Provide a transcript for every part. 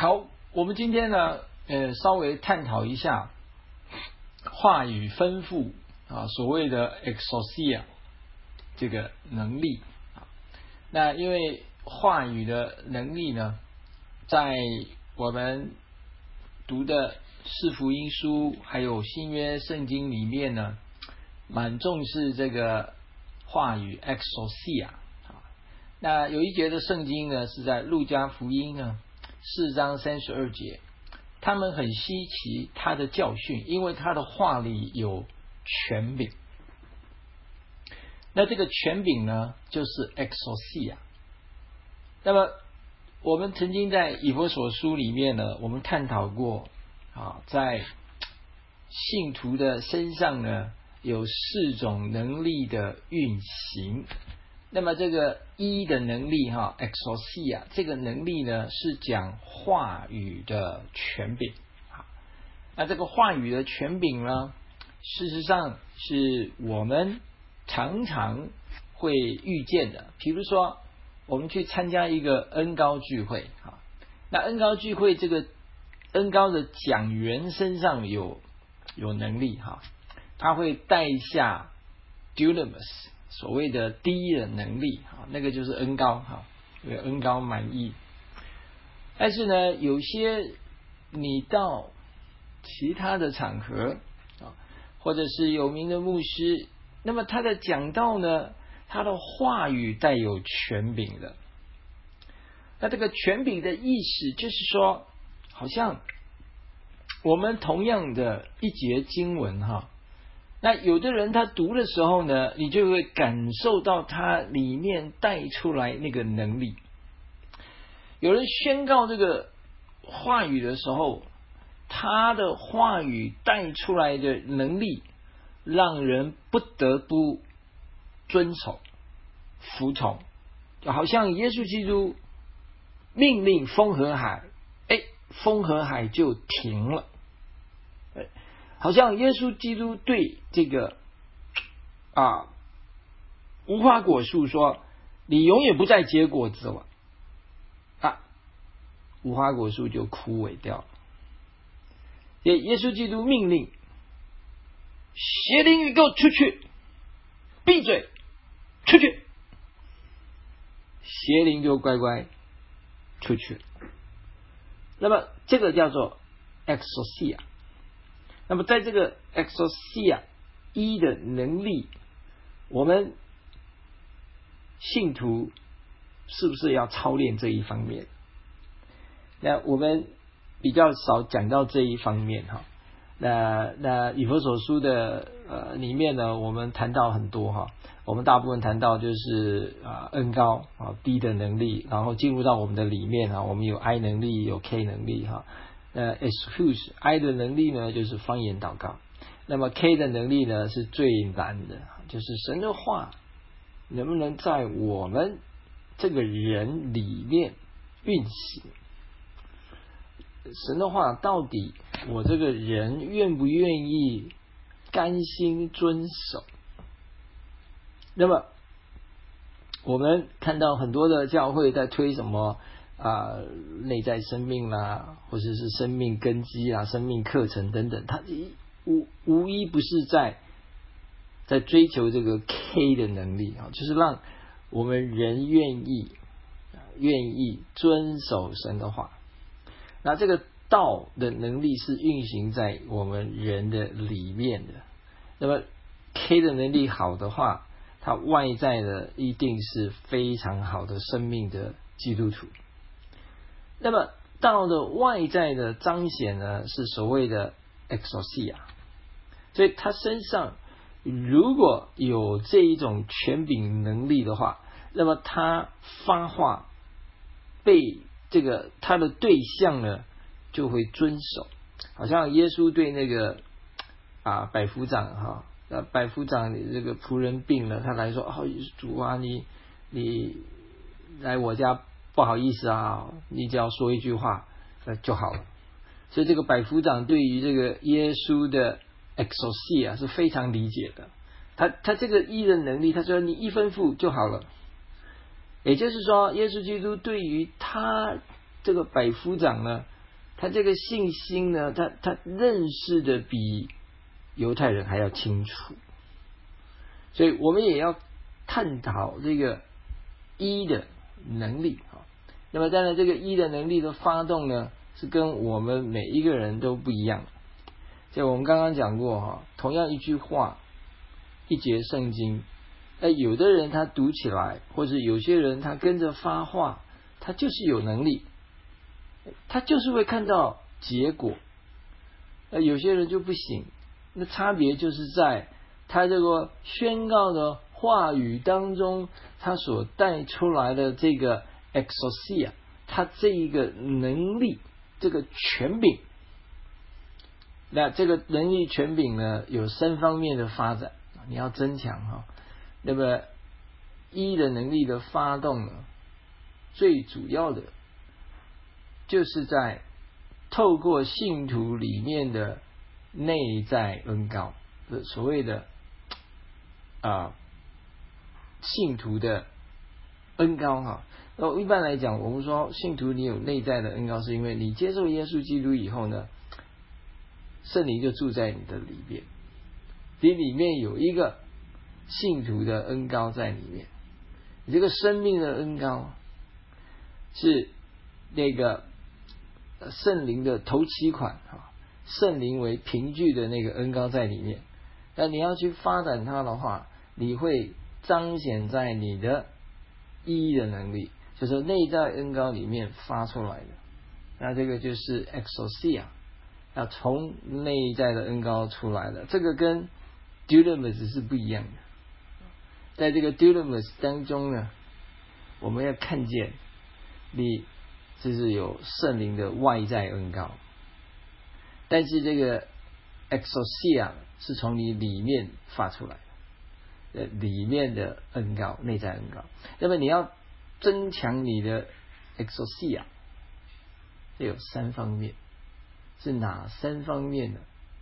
好，我们今天呢，稍微探讨一下话语吩咐啊，所谓的 exousia 这个能力啊。那因为话语的能力呢，在我们读的四福音书还有新约圣经里面呢，蛮重视这个话语 exousia 啊。那有一节的圣经呢，是在路加福音呢4章32节，他们很稀奇他的教训，因为他的话里有权柄。那这个权柄呢，就是 exousia。那么我们曾经在以弗所书里面呢，我们探讨过啊，在信徒的身上呢，有4种能力的运行。那么这个一的能力哈 exousia 这个能力呢，是讲话语的权柄。那这个话语的权柄呢，事实上是我们常常会遇见的。比如说我们去参加一个恩膏聚会，那恩膏聚会这个恩膏的讲员身上有能力，他会带下 dunamis 所谓的第一的能力，那个就是恩膏，因为恩膏满溢。但是呢，有些你到其他的场合或者是有名的牧师，那么他的讲道呢，他的话语带有权柄的。那这个权柄的意思就是说，好像我们同样的一节经文那有的人他读的时候呢，你就会感受到他里面带出来那个能力。有人宣告这个话语的时候，他的话语带出来的能力，让人不得不遵守、服从。就好像耶稣基督命令风和海，风和海就停了。好像耶稣基督对这个无花果树说，你永远不再结果子了，无花果树就枯萎掉了。耶稣基督命令邪灵你给我出去，闭嘴，出去，邪灵就乖乖出去。那么这个叫做 exousia。那么在这个 exousia 一的能力，我们信徒是不是要操练这一方面？那我们比较少讲到这一方面那以弗所书的里面呢，我们谈到很多我们大部分谈到就是恩膏低的能力，然后进入到我们的里面我们有 I 能力，有 K 能力excuse I 的能力呢，就是方言祷告。那么 K 的能力呢，是最难的，就是神的话能不能在我们这个人里面运行。神的话到底我这个人愿不愿意甘心遵守？那么我们看到很多的教会在推什么内在生命啦，或者是生命根基生命课程等等，它无一不是在追求这个 K 的能力就是让我们人愿意遵守神的话。那这个道的能力是运行在我们人的里面的。那么 K 的能力好的话，它外在的一定是非常好的生命的基督徒。那么道的外在的彰显呢，是所谓的 exousia。所以他身上如果有这一种权柄能力的话，那么他发话被这个他的对象呢就会遵守。好像耶稣对那个百夫长百夫长这个仆人病了，他来说主啊，你来我家不好意思你只要说一句话就好了。所以这个百夫长对于这个耶稣的 exousia 是非常理解的。他这个一的能力，他说你一吩咐就好了。也就是说，耶稣基督对于他这个百夫长呢，他这个信心呢，他认识的比犹太人还要清楚，所以我们也要探讨这个一的能力啊。那么当然，这个一的能力的发动呢，是跟我们每一个人都不一样。就我们刚刚讲过哈，同样一句话，一节圣经，有的人他读起来，或者有些人他跟着发话，他就是有能力，他就是会看到结果。有些人就不行，那差别就是在他这个宣告的话语当中，他所带出来的这个 exousia， 他这一个能力，这个权柄。那这个能力权柄呢，有3方面的发展，你要增强哈。那么一的能力的发动呢，最主要的就是在透过信徒里面的内在恩膏，所谓的信徒的恩膏哈。一般来讲，我们说信徒你有内在的恩膏，是因为你接受耶稣基督以后呢，圣灵就住在你的里面，你里面有一个信徒的恩膏在里面，你这个生命的恩膏是那个圣灵的头期款圣灵为凭据的那个恩膏在里面。那你要去发展它的话，你会彰显在你的一的能力，就是内在恩膏里面发出来的。那这个就是 exousia，要从内在的恩膏出来的，这个跟 dunamis 是不一样的。在这个 dunamis 当中呢，我们要看见你就是有圣灵的外在恩膏，但是这个 exousia 是从你里面发出来的，里面的恩膏，内在恩膏。那么你要增强你的 exousia， 这有3方面。是哪3方面呢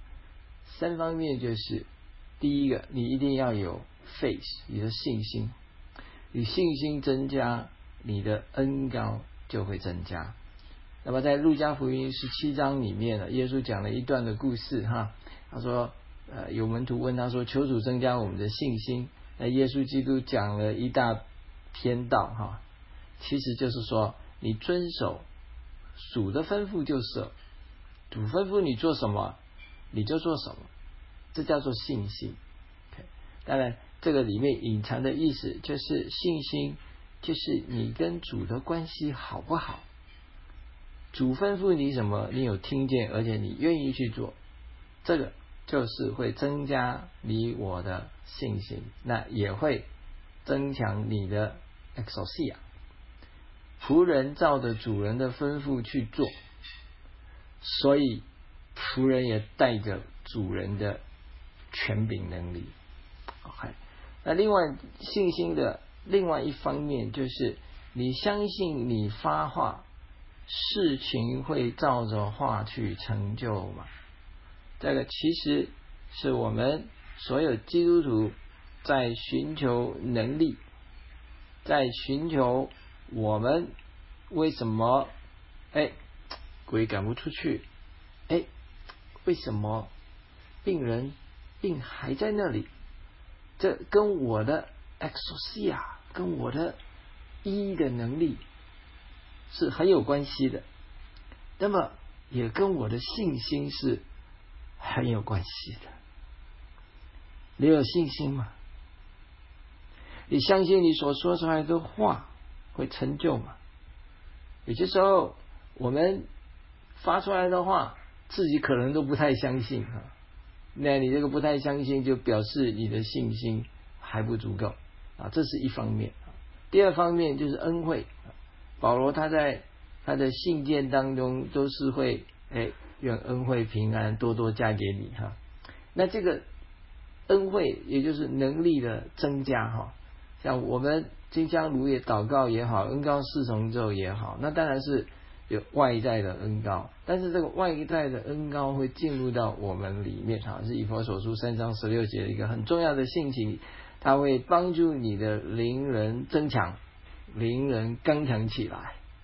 ？3方面就是第一个，你一定要有 faith， 你的信心，你信心增加，你的恩膏就会增加。那么在路加福音17章里面呢，耶稣讲了一段的故事哈，他说有门徒问他说，求主增加我们的信心。那耶稣基督讲了一大篇道哈，其实就是说你遵守主的吩咐就是，主吩咐你做什么你就做什么，这叫做信心。当然这个里面隐藏的意思就是信心就是你跟主的关系好不好，主吩咐你什么你有听见，而且你愿意去做，这个就是会增加你我的信心，那也会增强你的 exousia。 仆人照着主人的吩咐去做，所以仆人也带着主人的权柄能力。 OK， 那另外信心的另外一方面就是你相信你发话，事情会照着话去成就嘛。这个其实是我们所有基督徒在寻求能力，在寻求我们为什么鬼赶不出去，为什么病还在那里，这跟我的 exousia 跟我的一的能力是很有关系的，那么也跟我的信心是很有关系的。你有信心吗？你相信你所说出来的话会成就吗？有些时候我们发出来的话自己可能都不太相信那你这个不太相信就表示你的信心还不足够这是一方面。第二方面就是恩惠，保罗他在他的信件当中都是会愿恩惠平安多多加给你那这个恩惠也就是能力的增加像我们金香炉也祷告也好，恩膏四重奏也好，那当然是有外在的恩膏，但是这个外在的恩膏会进入到我们里面是以弗所书3章16节的一个很重要的信息，它会帮助你的灵人增强，灵人刚强起来。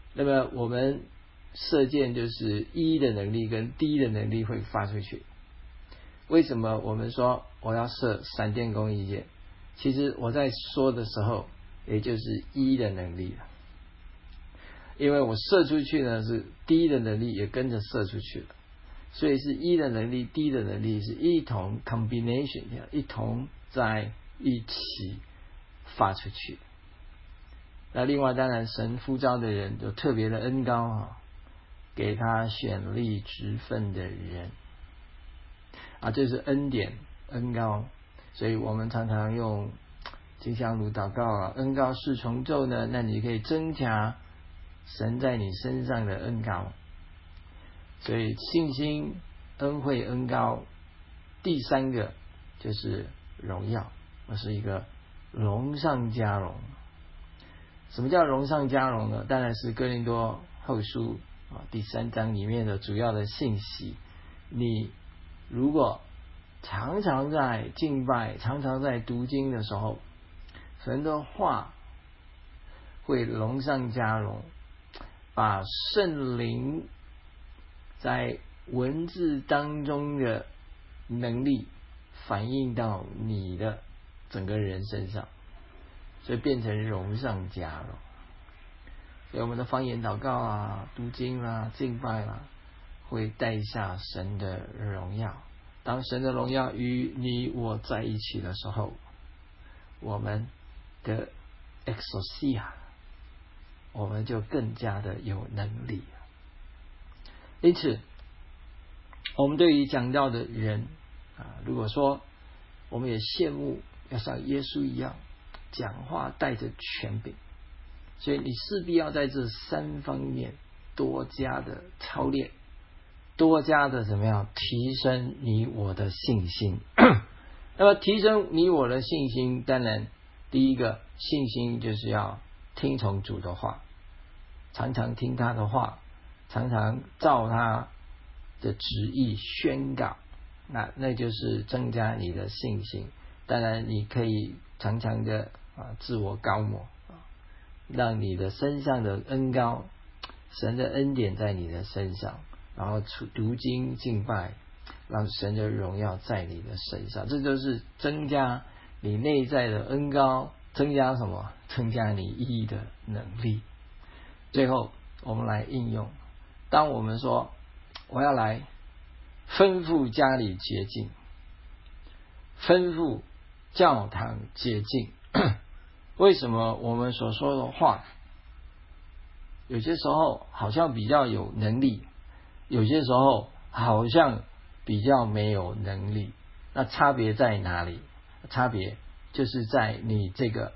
那么我们射箭就是一的能力跟低的能力会发出去。为什么我们说我要射闪电攻击箭？其实我在说的时候，也就是一的能力了，因为我射出去呢是低的能力也跟着射出去了，所以是一的能力、低的能力是一同 combination 一同在一起发出去。那另外当然神呼召的人有特别的恩膏啊，给他选立职分的人啊，这是恩典恩膏。所以我们常常用金香炉祷告啊，恩膏四重奏呢，那你可以增加神在你身上的恩膏。所以信心、恩惠、恩膏，第三个就是荣耀，我是一个荣上加荣。什么叫荣上加荣呢？当然是哥林多后书第3章里面的主要的信息。你如果常常在敬拜、常常在读经的时候，神的话会荣上加荣，把圣灵在文字当中的能力反映到你的整个人身上，所以变成荣上加荣。所以我们的方言祷告啊、读经啊、敬拜啊，会带下神的荣耀。当神的荣耀与你我在一起的时候，我们的 exousia 我们就更加的有能力。因此我们对于讲道的人如果说我们也羡慕要像耶稣一样讲话带着权柄，所以你势必要在这3方面多加的操练，多加的怎么样提升你我的信心。那么提升你我的信心，当然第一个信心就是要听从主的话，常常听他的话，常常照他的旨意宣告，那就是增加你的信心。当然你可以常常的自我高抹，让你的身上的恩膏，神的恩典在你的身上，然后读经敬拜，让神的荣耀在你的身上，这就是增加你内在的恩膏，增加什么？增加你义的能力。最后我们来应用，当我们说我要来吩咐家里洁净，吩咐教堂洁净，为什么我们所说的话有些时候好像比较有能力，有些时候好像比较没有能力？那差别在哪里？差别就是在你这个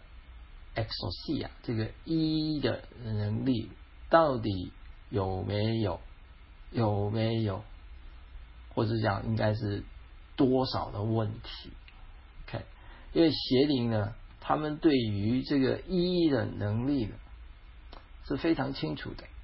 exousia 这个一的能力到底有没有，或者讲应该是多少的问题。 OK， 因为邪灵呢，他们对于这个一的能力呢是非常清楚的，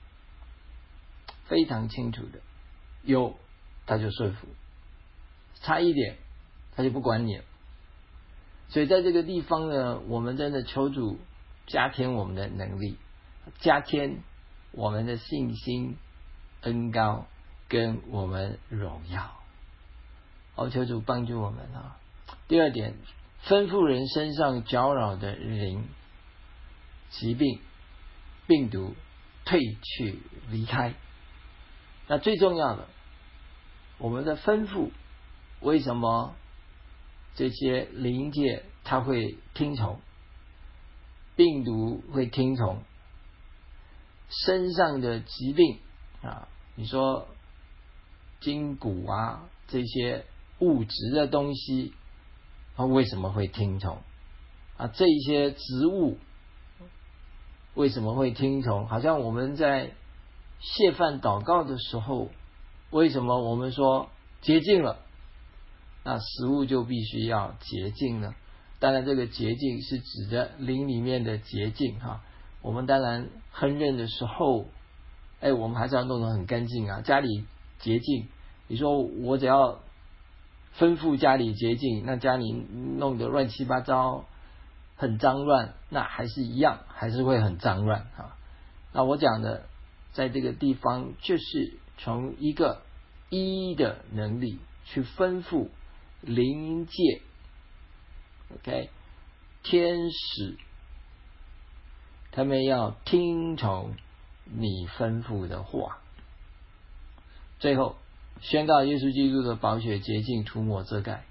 非常清楚的，有他就顺服，差一点他就不管你了。所以在这个地方呢，我们真的求主加添我们的能力，加添我们的信心、恩膏跟我们荣耀。好，求主帮助我们第二点，吩咐人身上搅扰的灵、疾病、病毒退去离开。那最重要的，我们的吩咐，为什么这些灵界它会听从，病毒会听从，身上的疾病你说筋骨这些物质的东西它为什么会听从这些植物为什么会听从？好像我们在谢饭祷告的时候，为什么我们说洁净了，那食物就必须要洁净呢？当然这个洁净是指的灵里面的洁净我们当然烹饪的时候我们还是要弄得很干净家里洁净。你说我只要吩咐家里洁净，那家里弄得乱七八糟很脏乱，那还是一样，还是会很脏乱那我讲的在这个地方就是从一个一的能力去吩咐灵界 OK 天使，他们要听从你吩咐的话。最后宣告耶稣基督的宝血洁净涂抹遮盖，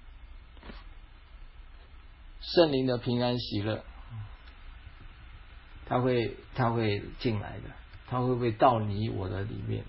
圣灵的平安喜乐，他会进来的，他会不会到你我的里面？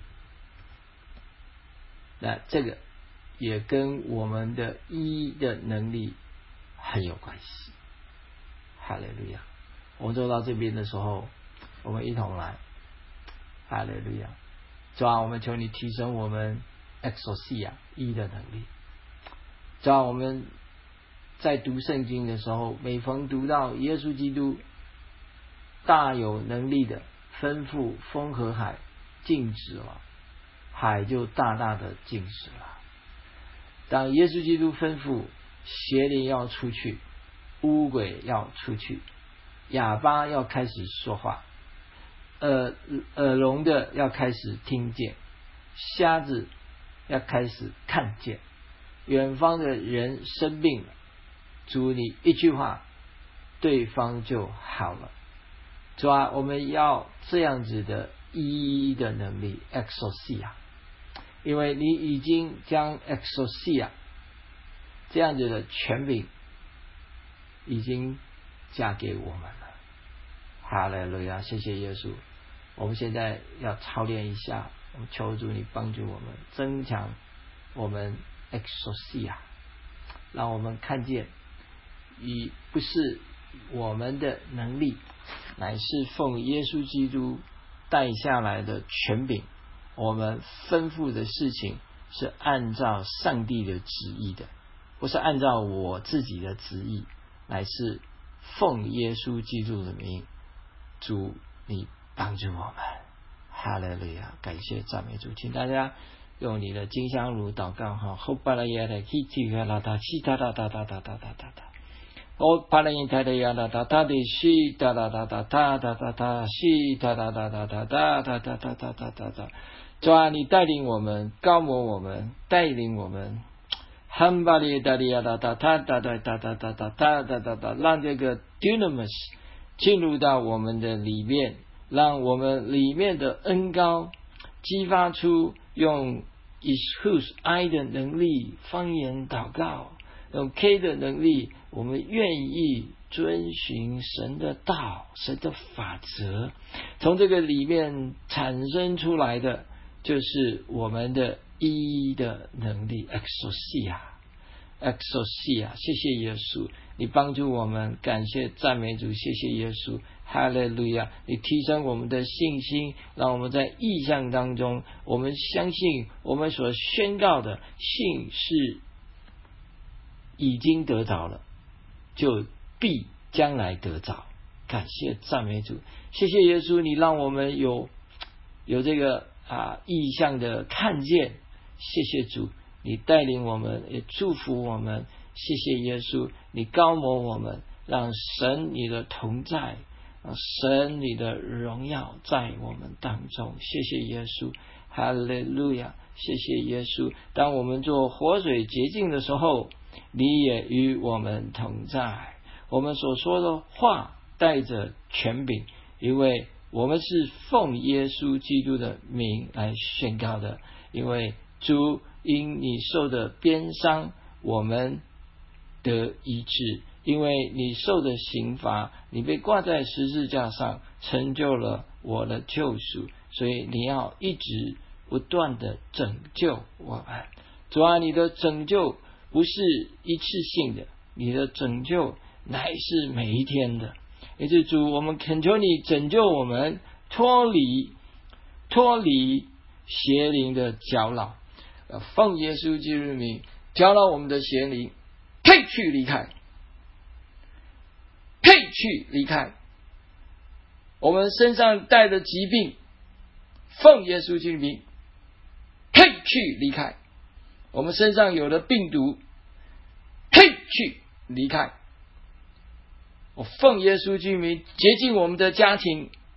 那这个也跟我们的一的能力很有关系。哈利路亚！我们走到这边的时候，我们一同来，哈利路亚！主啊，我们求你提升我们 exousia 一的能力。主啊，我们在读圣经的时候，每逢读到耶稣基督大有能力的吩咐风和海静止了，海就大大的静止了。当耶稣基督吩咐邪灵要出去，污鬼要出去，哑巴要开始说话，耳聋的要开始听见，瞎子要开始看见，远方的人生病了，主你一句话，对方就好了。主啊，我们要这样子的一的能力 exousia， 因为你已经将 exousia 这样子的权柄已经嫁给我们了。哈利路亚！谢谢耶稣。我们现在要操练一下，我们求主你帮助我们增强我们 exousia， 让我们看见与不是我们的能力，乃是奉耶稣基督带下来的权柄。我们吩咐的事情是按照上帝的旨意的，不是按照我自己的旨意，乃是奉耶稣基督的名。主你帮助我们，哈利路亚！感谢赞美主，请大家用你的金香炉祷告哈。后巴拉耶的基基格拉达西哒哒哒哒哒哒哒哒哒。哦，巴拉因泰的呀哒哒哒的西哒哒哒哒哒哒哒哒西哒哒哒哒哒哒哒哒哒哒哒哒哒。主啊，你带领我们，高摩我们，带领我们。汉巴利达利亚哒哒哒哒哒哒哒哒哒哒哒哒哒，让这个 dunamis 进入到我们的里面，让我们里面的恩膏激发出用 ishus I 的能力方言祷告，用 K 的能力，我们愿意遵循神的道，神的法则，从这个里面产生出来的就是我们的一的能力 exousia。谢谢耶稣，你帮助我们，感谢赞美主，谢谢耶稣，哈利路亚！你提升我们的信心，让我们在意象当中，我们相信我们所宣告的信是已经得着了，就必将来得着。感谢赞美主，谢谢耶稣，你让我们有这个意象的看见，谢谢主。你带领我们，也祝福我们，谢谢耶稣，你高摩我们，让神你的同在，让神你的荣耀在我们当中，谢谢耶稣，哈利路亚，谢谢耶稣。当我们做活水洁净的时候，你也与我们同在，我们所说的话带着权柄，因为我们是奉耶稣基督的名来宣告的，因为主因你受的鞭伤，我们得医治；因为你受的刑罚，你被挂在十字架上，成就了我的救赎。所以你要一直不断的拯救我们。主啊，你的拯救不是一次性的，你的拯救乃是每一天的。也就是主，我们恳求你拯救我们，脱离邪灵的搅扰。奉耶稣基督的名，搅扰我们的邪灵，退去离开，退去离开。我们身上带的疾病，奉耶稣基督的名，退去离开。我们身上有的病毒，退去离开。我奉耶稣基督的名，洁净我们的家庭，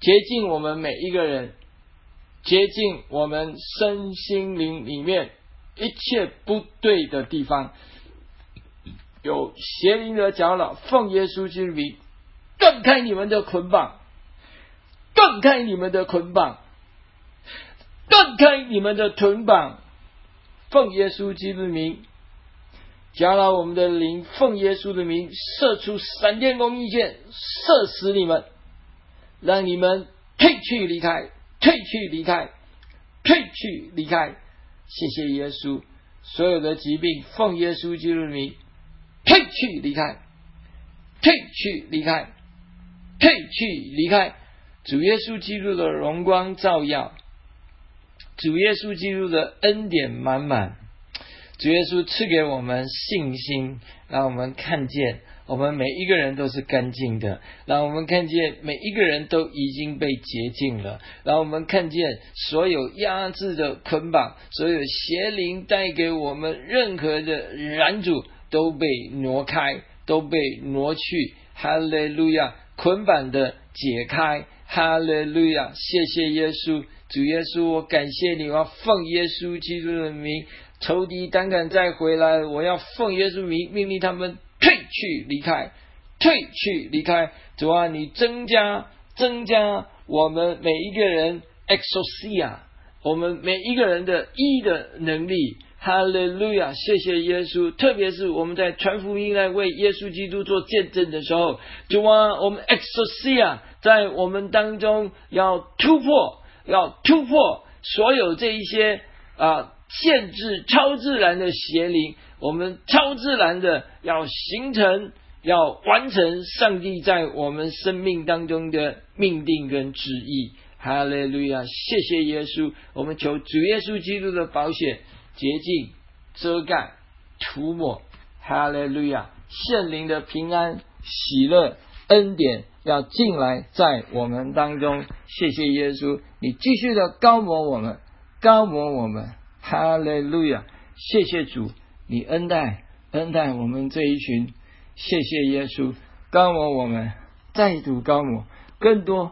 洁净我们每一个人，洁净我们身心灵里面一切不对的地方，有邪灵的搅扰，奉耶稣基督名断开你们的捆绑，断开你们的捆绑，断开你们的捆绑，奉耶稣基督名搅扰我们的灵，奉耶稣的名射出闪电公义箭，射死你们，让你们退去离开，退去离开，退去离开。谢谢耶稣，所有的疾病奉耶稣基督的名退去离开，退去离开，退去离开。主耶稣基督的荣光照耀，主耶稣基督的恩典满满，主耶稣赐给我们信心，让我们看见我们每一个人都是干净的，让我们看见每一个人都已经被洁净了，让我们看见所有压制的捆绑，所有邪灵带给我们任何的拦阻都被挪开，都被挪去。哈利路亚，捆绑的解开。哈利路亚，谢谢耶稣，主耶稣，我感谢你，我要奉耶稣基督的名，仇敌胆敢再回来，我要奉耶稣名命令他们退去离开，退去离开。主啊，你增加我们每一个人 exousia， 我们每一个人的医的能力。哈利路亚，谢谢耶稣。特别是我们在传福音来为耶稣基督做见证的时候，主啊，我们 exousia 在我们当中要突破所有这一些限制超自然的邪灵，我们超自然的要形成，要完成上帝在我们生命当中的命定跟旨意。哈利路亚，谢谢耶稣，我们求主耶稣基督的宝血洁净、遮盖、涂抹。哈利路亚，圣灵的平安、喜乐、恩典要进来在我们当中。谢谢耶稣，你继续的高摩我们。哈利路亚，谢谢主，你恩待我们这一群。谢谢耶稣，高摩我们，再度高摩，更多。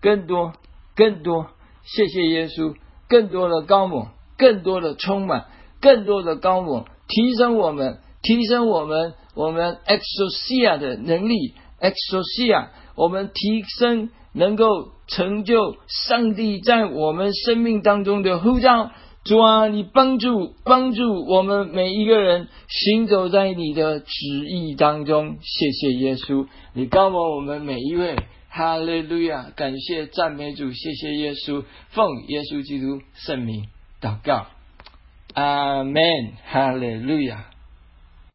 谢谢耶稣，更多的高摩，更多的充满，更多的高摩，提升我们 exousia 的能力 exousia， 我们提升能够成就上帝在我们生命当中的呼召。主啊，你帮助我们每一个人行走在你的旨意当中。谢谢耶稣，你高摩我们每一位。哈利路亚，感谢赞美主，谢谢耶稣，奉耶稣基督圣名祷告，阿们，哈利路亚。